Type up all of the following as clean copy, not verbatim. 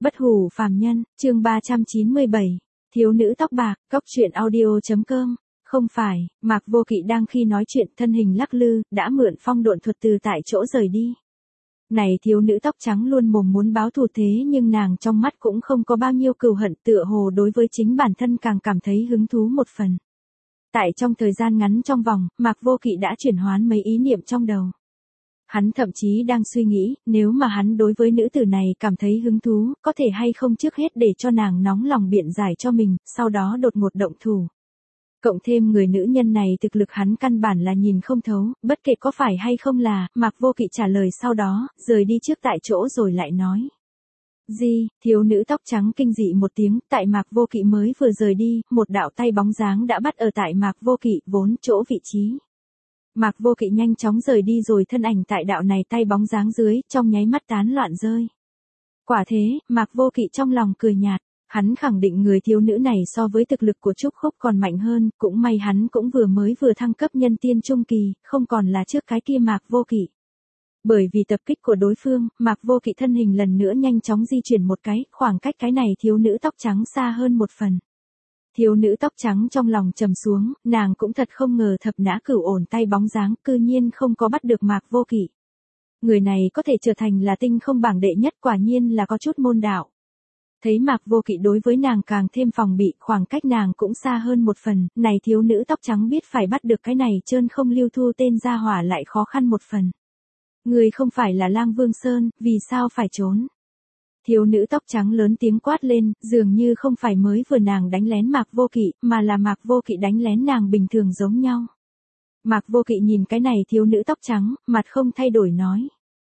Bất hủ phàm nhân, chương 397. Thiếu nữ tóc bạc, Cóc truyện audio.com. Không phải, Mạc Vô Kỵ đang khi nói chuyện thân hình lắc lư, đã mượn phong độn thuật từ tại chỗ rời đi. Này thiếu nữ tóc trắng luôn mồm muốn báo thù thế nhưng nàng trong mắt cũng không có bao nhiêu cừu hận, tựa hồ đối với chính bản thân càng cảm thấy hứng thú một phần. Tại trong thời gian ngắn trong vòng, Mạc Vô Kỵ đã chuyển hoán mấy ý niệm trong đầu. Hắn thậm chí đang suy nghĩ, nếu mà hắn đối với nữ tử này cảm thấy hứng thú, có thể hay không trước hết để cho nàng nóng lòng biện giải cho mình, sau đó đột ngột động thủ. Cộng thêm người nữ nhân này thực lực hắn căn bản là nhìn không thấu, bất kể có phải hay không là, Mạc Vô Kỵ trả lời sau đó, rời đi trước tại chỗ rồi lại nói. Gì, thiếu nữ tóc trắng kinh dị một tiếng, tại Mạc Vô Kỵ mới vừa rời đi, một đạo tay bóng dáng đã bắt ở tại Mạc Vô Kỵ vốn chỗ vị trí. Mạc Vô Kỵ nhanh chóng rời đi rồi thân ảnh tại đạo này tay bóng dáng dưới, trong nháy mắt tán loạn rơi. Quả thế, Mạc Vô Kỵ trong lòng cười nhạt, hắn khẳng định người thiếu nữ này so với thực lực của Trúc Khúc còn mạnh hơn, cũng may hắn cũng vừa thăng cấp nhân tiên trung kỳ, không còn là trước cái kia Mạc Vô Kỵ. Bởi vì tập kích của đối phương, Mạc Vô Kỵ thân hình lần nữa nhanh chóng di chuyển một cái, khoảng cách cái này thiếu nữ tóc trắng xa hơn một phần. Thiếu nữ tóc trắng trong lòng trầm xuống, nàng cũng thật không ngờ thập nã cửu ổn tay bóng dáng, cư nhiên không có bắt được Mạc Vô Kỵ. Người này có thể trở thành là tinh không bảng đệ nhất, quả nhiên là có chút môn đạo. Thấy Mạc Vô Kỵ đối với nàng càng thêm phòng bị, khoảng cách nàng cũng xa hơn một phần, này thiếu nữ tóc trắng biết phải bắt được cái này trơn không lưu thu tên gia hỏa lại khó khăn một phần. Người không phải là Lang Vương Sơn, vì sao phải trốn? Thiếu nữ tóc trắng lớn tiếng quát lên, dường như không phải mới vừa nàng đánh lén Mạc Vô Kỵ, mà là Mạc Vô Kỵ đánh lén nàng bình thường giống nhau. Mạc Vô Kỵ nhìn cái này thiếu nữ tóc trắng, mặt không thay đổi nói.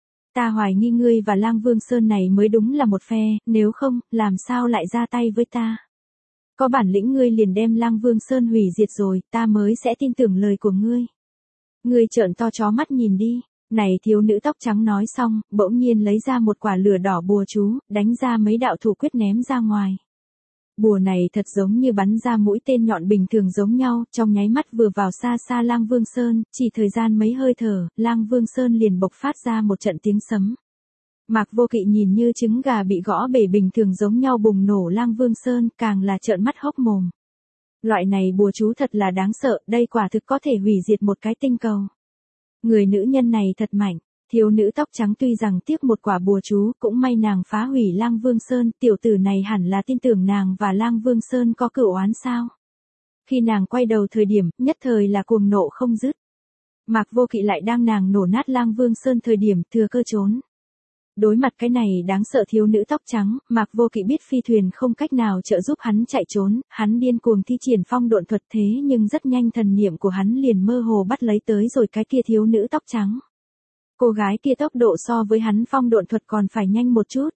Ta hoài nghi ngươi và Lang Vương Sơn này mới đúng là một phe, nếu không, làm sao lại ra tay với ta? Có bản lĩnh ngươi liền đem Lang Vương Sơn hủy diệt rồi, ta mới sẽ tin tưởng lời của ngươi. Ngươi trợn to chó mắt nhìn đi. Này thiếu nữ tóc trắng nói xong, bỗng nhiên lấy ra một quả lửa đỏ bùa chú, đánh ra mấy đạo thủ quyết ném ra ngoài. Bùa này thật giống như bắn ra mũi tên nhọn bình thường giống nhau, trong nháy mắt vừa vào xa xa Lang Vương Sơn, chỉ thời gian mấy hơi thở, Lang Vương Sơn liền bộc phát ra một trận tiếng sấm. Mạc Vô Kỵ nhìn như trứng gà bị gõ bể bình thường giống nhau bùng nổ Lang Vương Sơn, càng là trợn mắt hốc mồm. Loại này bùa chú thật là đáng sợ, đây quả thực có thể hủy diệt một cái tinh cầu. Người nữ nhân này thật mạnh, thiếu nữ tóc trắng tuy rằng tiếc một quả bùa chú, cũng may nàng phá hủy Lang Vương Sơn, tiểu tử này hẳn là tin tưởng nàng và Lang Vương Sơn có cửu oán sao. Khi nàng quay đầu thời điểm, nhất thời là cuồng nộ không dứt. Mạc Vô Kỵ lại đang nàng nổ nát Lang Vương Sơn thời điểm, thừa cơ trốn. Đối mặt cái này đáng sợ thiếu nữ tóc trắng, Mạc Vô Kỵ biết phi thuyền không cách nào trợ giúp hắn chạy trốn, hắn điên cuồng thi triển phong độn thuật thế nhưng rất nhanh thần niệm của hắn liền mơ hồ bắt lấy tới rồi cái kia thiếu nữ tóc trắng. Cô gái kia tốc độ so với hắn phong độn thuật còn phải nhanh một chút.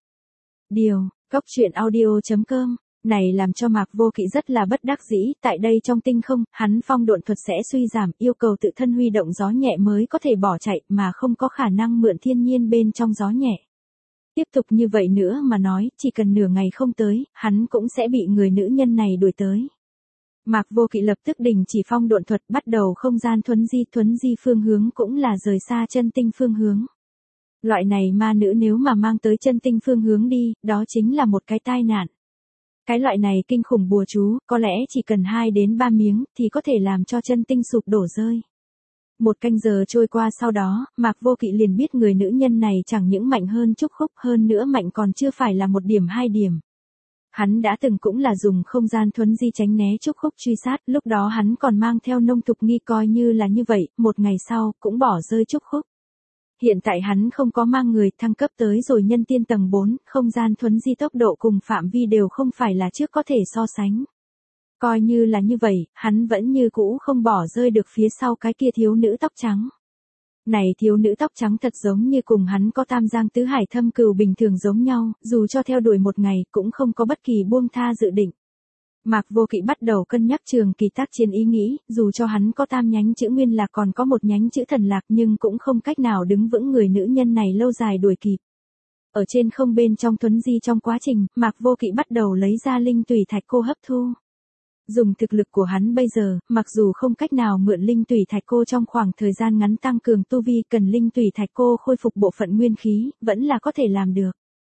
Cóc truyện audio.com, này làm cho Mạc Vô Kỵ rất là bất đắc dĩ, tại đây trong tinh không, hắn phong độn thuật sẽ suy giảm, yêu cầu tự thân huy động gió nhẹ mới có thể bỏ chạy, mà không có khả năng mượn thiên nhiên bên trong gió nhẹ. Tiếp tục như vậy nữa mà nói, chỉ cần nửa ngày không tới, hắn cũng sẽ bị người nữ nhân này đuổi tới. Mạc Vô Kỵ lập tức đình chỉ phong độn thuật, bắt đầu không gian thuấn di phương hướng cũng là rời xa chân tinh phương hướng. Loại này ma nữ nếu mà mang tới chân tinh phương hướng đi, đó chính là một cái tai nạn. Cái loại này kinh khủng bùa chú, có lẽ chỉ cần 2 đến 3 miếng, thì có thể làm cho chân tinh sụp đổ rơi. Một canh giờ trôi qua sau đó, Mạc Vô Kỵ liền biết người nữ nhân này chẳng những mạnh hơn Trúc Khúc, hơn nữa mạnh còn chưa phải là 1 điểm 2 điểm. Hắn đã từng cũng là dùng không gian thuấn di tránh né Trúc Khúc truy sát, lúc đó hắn còn mang theo nông tục nghi coi như là như vậy, một ngày sau, cũng bỏ rơi Trúc Khúc. Hiện tại hắn không có mang người thăng cấp tới rồi nhân tiên tầng 4, không gian thuấn di tốc độ cùng phạm vi đều không phải là trước có thể so sánh. Coi như là như vậy, hắn vẫn như cũ không bỏ rơi được phía sau cái kia thiếu nữ tóc trắng. Này thiếu nữ tóc trắng thật giống như cùng hắn có tam giang tứ hải thâm cừu bình thường giống nhau, dù cho theo đuổi một ngày cũng không có bất kỳ buông tha dự định. Mạc Vô Kỵ bắt đầu cân nhắc trường kỳ tác chiến ý nghĩ, dù cho hắn có tam nhánh chữ nguyên lạc còn có một nhánh chữ thần lạc nhưng cũng không cách nào đứng vững người nữ nhân này lâu dài đuổi kịp. Ở trên không bên trong thuấn di trong quá trình, Mạc Vô Kỵ bắt đầu lấy ra linh tùy thạch cô hấp thu. Dùng thực lực của hắn bây giờ, mặc dù không cách nào mượn linh tùy thạch cô trong khoảng thời gian ngắn tăng cường tu vi, cần linh tùy thạch cô khôi phục bộ phận nguyên khí, vẫn là có thể làm được.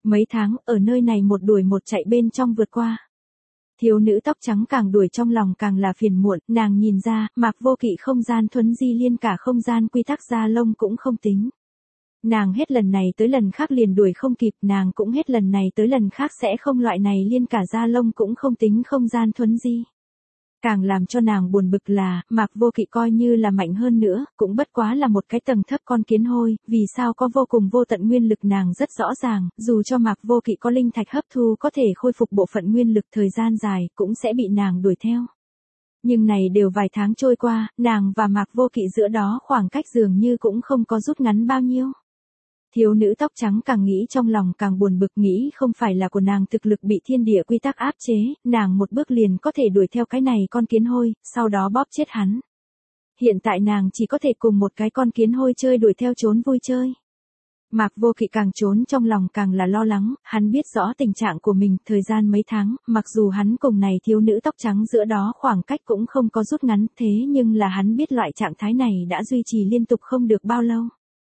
Mấy tháng, ở nơi này một đuổi một chạy bên trong vượt qua. Thiếu nữ tóc trắng càng đuổi trong lòng càng là phiền muộn, nàng nhìn ra, Mạc Vô Kỵ không gian thuấn di liên cả không gian quy tắc da lông cũng không tính. Nàng hết lần này tới lần khác liền đuổi không kịp, nàng cũng hết lần này tới lần khác sẽ không, loại này liên cả da lông cũng không tính không gian thuấn di. Càng làm cho nàng buồn bực là, Mạc Vô Kỵ coi như là mạnh hơn nữa, cũng bất quá là một cái tầng thấp con kiến hôi, vì sao có vô cùng vô tận nguyên lực nàng rất rõ ràng, dù cho Mạc Vô Kỵ có linh thạch hấp thu có thể khôi phục bộ phận nguyên lực thời gian dài, cũng sẽ bị nàng đuổi theo. Nhưng này đều vài tháng trôi qua, nàng và Mạc Vô Kỵ giữa đó khoảng cách dường như cũng không có rút ngắn bao nhiêu. Thiếu nữ tóc trắng càng nghĩ trong lòng càng buồn bực, nghĩ không phải là của nàng thực lực bị thiên địa quy tắc áp chế, nàng một bước liền có thể đuổi theo cái này con kiến hôi, sau đó bóp chết hắn. Hiện tại nàng chỉ có thể cùng một cái con kiến hôi chơi đuổi theo trốn vui chơi. Mạc Vô Kỵ càng trốn trong lòng càng là lo lắng, hắn biết rõ tình trạng của mình, thời gian mấy tháng, mặc dù hắn cùng này thiếu nữ tóc trắng giữa đó khoảng cách cũng không có rút ngắn, thế nhưng là hắn biết loại trạng thái này đã duy trì liên tục không được bao lâu.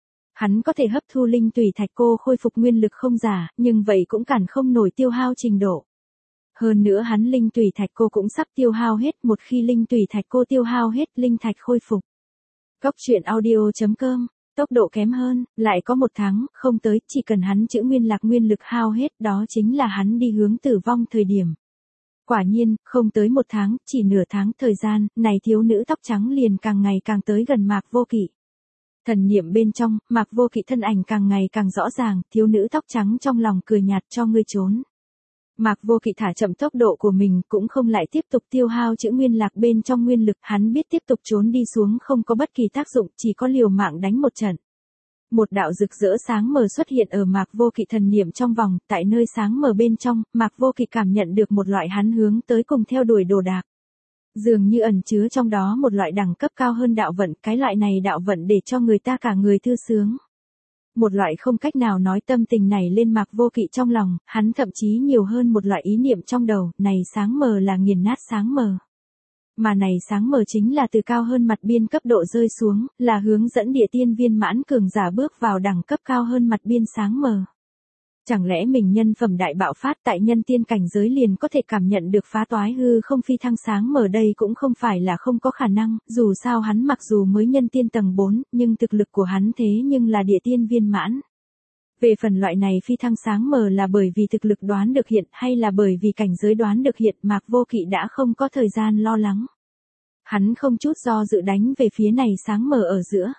Hắn có thể hấp thu linh tùy thạch cô khôi phục nguyên lực không giả, nhưng vậy cũng cản không nổi tiêu hao trình độ. Hơn nữa hắn linh tùy thạch cô cũng sắp tiêu hao hết, một khi linh tùy thạch cô tiêu hao hết, linh thạch khôi phục. Cốc truyện audio.com, tốc độ kém hơn, lại có một tháng, không tới, chỉ cần hắn chữ nguyên lạc nguyên lực hao hết, đó chính là hắn đi hướng tử vong thời điểm. Quả nhiên, không tới một tháng, chỉ nửa tháng thời gian, này thiếu nữ tóc trắng liền càng ngày càng tới gần Mạc Vô Kỵ. Thần niệm bên trong, Mạc Vô Kỵ thân ảnh càng ngày càng rõ ràng, thiếu nữ tóc trắng trong lòng cười nhạt, cho ngươi trốn. Mạc Vô Kỵ thả chậm tốc độ của mình, cũng không lại tiếp tục tiêu hao chữ nguyên lạc bên trong nguyên lực, hắn biết tiếp tục trốn đi xuống không có bất kỳ tác dụng, chỉ có liều mạng đánh một trận. Một đạo rực rỡ sáng mờ xuất hiện ở Mạc Vô Kỵ thần niệm trong vòng, tại nơi sáng mờ bên trong, Mạc Vô Kỵ cảm nhận được một loại hắn hướng tới cùng theo đuổi đồ đạc. Dường như ẩn chứa trong đó một loại đẳng cấp cao hơn đạo vận, cái loại này đạo vận để cho người ta cả người thư sướng. Một loại không cách nào nói tâm tình này lên Mạc Vô Kỵ trong lòng, hắn thậm chí nhiều hơn một loại ý niệm trong đầu, này sáng mờ là nghiền nát sáng mờ. Mà này sáng mờ chính là từ cao hơn mặt biên cấp độ rơi xuống, là hướng dẫn địa tiên viên mãn cường giả bước vào đẳng cấp cao hơn mặt biên sáng mờ. Chẳng lẽ mình nhân phẩm đại bạo phát tại nhân tiên cảnh giới liền có thể cảm nhận được phá toái hư không phi thăng sáng mở, đây cũng không phải là không có khả năng, dù sao hắn mặc dù mới nhân tiên tầng 4, nhưng thực lực của hắn thế nhưng là địa tiên viên mãn. Về phần loại này phi thăng sáng mở là bởi vì thực lực đoán được hiện hay là bởi vì cảnh giới đoán được hiện, Mạc Vô Kỵ đã không có thời gian lo lắng. Hắn không chút do dự đánh về phía này sáng mở ở giữa.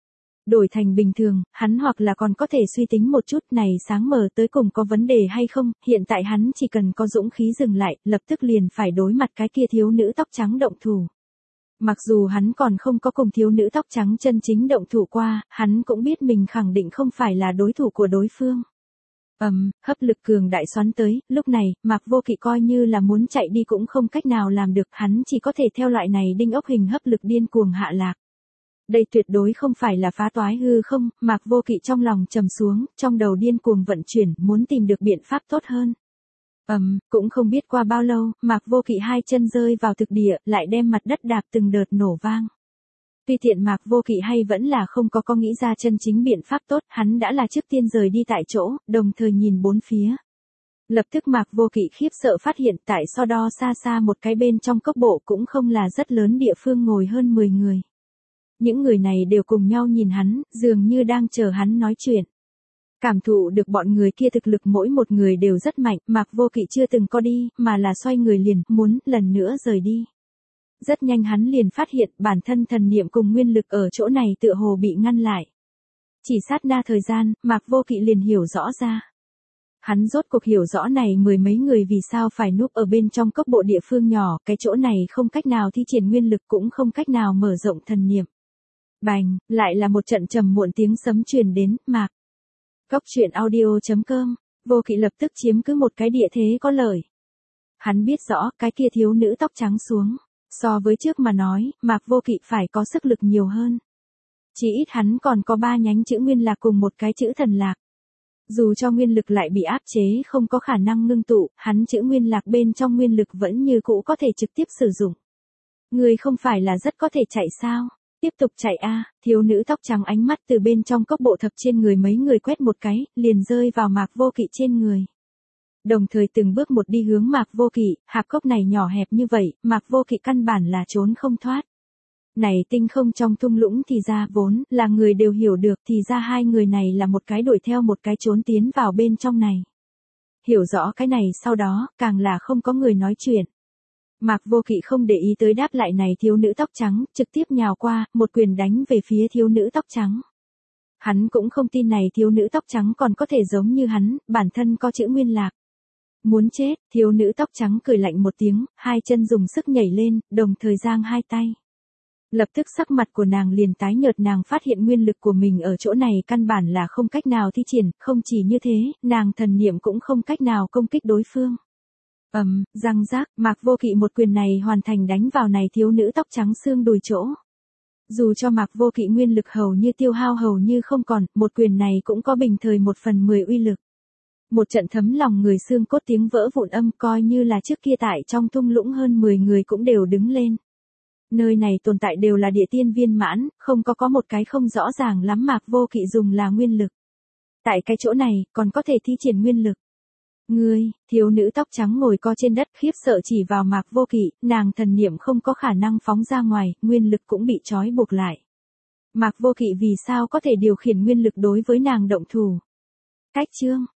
Đổi thành bình thường, hắn hoặc là còn có thể suy tính một chút này sáng mờ tới cùng có vấn đề hay không, hiện tại hắn chỉ cần có dũng khí dừng lại, lập tức liền phải đối mặt cái kia thiếu nữ tóc trắng động thủ. Mặc dù hắn còn không có cùng thiếu nữ tóc trắng chân chính động thủ qua, hắn cũng biết mình khẳng định không phải là đối thủ của đối phương. Hấp lực cường đại xoắn tới, lúc này, Mạc Vô Kỵ coi như là muốn chạy đi cũng không cách nào làm được, hắn chỉ có thể theo loại này đinh ốc hình hấp lực điên cuồng hạ lạc. Đây tuyệt đối không phải là phá toái hư không, Mạc Vô Kỵ trong lòng trầm xuống, trong đầu điên cuồng vận chuyển, muốn tìm được biện pháp tốt hơn. Cũng không biết qua bao lâu, Mạc Vô Kỵ hai chân rơi vào thực địa, lại đem mặt đất đạp từng đợt nổ vang. Tuy tiện Mạc Vô Kỵ hay vẫn là không có nghĩ ra chân chính biện pháp tốt, hắn đã là trước tiên rời đi tại chỗ, đồng thời nhìn bốn phía. Lập tức Mạc Vô Kỵ khiếp sợ phát hiện tại so đo xa xa một cái bên trong cốc bộ cũng không là rất lớn địa phương ngồi hơn 10 người. Những người này đều cùng nhau nhìn hắn, dường như đang chờ hắn nói chuyện. Cảm thụ được bọn người kia thực lực mỗi một người đều rất mạnh, Mạc Vô Kỵ chưa từng có đi, mà là xoay người liền, muốn lần nữa rời đi. Rất nhanh hắn liền phát hiện bản thân thần niệm cùng nguyên lực ở chỗ này tựa hồ bị ngăn lại. Chỉ sát na thời gian, Mạc Vô Kỵ liền hiểu rõ ra. Hắn rốt cuộc hiểu rõ này mười mấy người vì sao phải núp ở bên trong cốc bộ địa phương nhỏ, cái chỗ này không cách nào thi triển nguyên lực cũng không cách nào mở rộng thần niệm. Bành, lại là một trận trầm muộn tiếng sấm truyền đến, Mạc. Cốc truyện audio.com, Vô Kỵ lập tức chiếm cứ một cái địa thế có lợi. Hắn biết rõ, cái kia thiếu nữ tóc trắng xuống. So với trước mà nói, Mạc Vô Kỵ phải có sức lực nhiều hơn. Chỉ ít hắn còn có 3 nhánh chữ nguyên lạc cùng một cái chữ thần lạc. Dù cho nguyên lực lại bị áp chế không có khả năng ngưng tụ, hắn chữ nguyên lạc bên trong nguyên lực vẫn như cũ có thể trực tiếp sử dụng. Người không phải là rất có thể chạy sao? Tiếp tục chạy a, thiếu nữ tóc trắng ánh mắt từ bên trong cốc bộ thập trên người mấy người quét một cái, liền rơi vào Mạc Vô Kỵ trên người. Đồng thời từng bước một đi hướng Mạc Vô Kỵ, hạp cốc này nhỏ hẹp như vậy, Mạc Vô Kỵ căn bản là trốn không thoát. Này tinh không trong thung lũng thì ra vốn là người đều hiểu được, thì ra hai người này là một cái đuổi theo một cái trốn tiến vào bên trong này. Hiểu rõ cái này sau đó, càng là không có người nói chuyện. Mạc Vô Kỵ không để ý tới đáp lại này thiếu nữ tóc trắng, trực tiếp nhào qua, một quyền đánh về phía thiếu nữ tóc trắng. Hắn cũng không tin này thiếu nữ tóc trắng còn có thể giống như hắn, bản thân có chữ nguyên lạc. Muốn chết, thiếu nữ tóc trắng cười lạnh một tiếng, hai chân dùng sức nhảy lên, đồng thời giang hai tay. Lập tức sắc mặt của nàng liền tái nhợt, nàng phát hiện nguyên lực của mình ở chỗ này căn bản là không cách nào thi triển, không chỉ như thế, nàng thần niệm cũng không cách nào công kích đối phương. Răng rác, Mạc Vô Kỵ một quyền này hoàn thành đánh vào này thiếu nữ tóc trắng xương đùi chỗ. Dù cho Mạc Vô Kỵ nguyên lực hầu như tiêu hao hầu như không còn, một quyền này cũng có bình thời 1/10 uy lực. Một trận thấm lòng người xương cốt tiếng vỡ vụn âm, coi như là trước kia tại trong thung lũng hơn 10 người cũng đều đứng lên. Nơi này tồn tại đều là địa tiên viên mãn, không có một cái không rõ ràng lắm Mạc Vô Kỵ dùng là nguyên lực. Tại cái chỗ này, còn có thể thi triển nguyên lực. Ngươi, thiếu nữ tóc trắng ngồi co trên đất khiếp sợ chỉ vào Mạc Vô Kỵ, nàng thần niệm không có khả năng phóng ra ngoài, nguyên lực cũng bị trói buộc lại. Mạc Vô Kỵ vì sao có thể điều khiển nguyên lực đối với nàng động thủ? Cách chương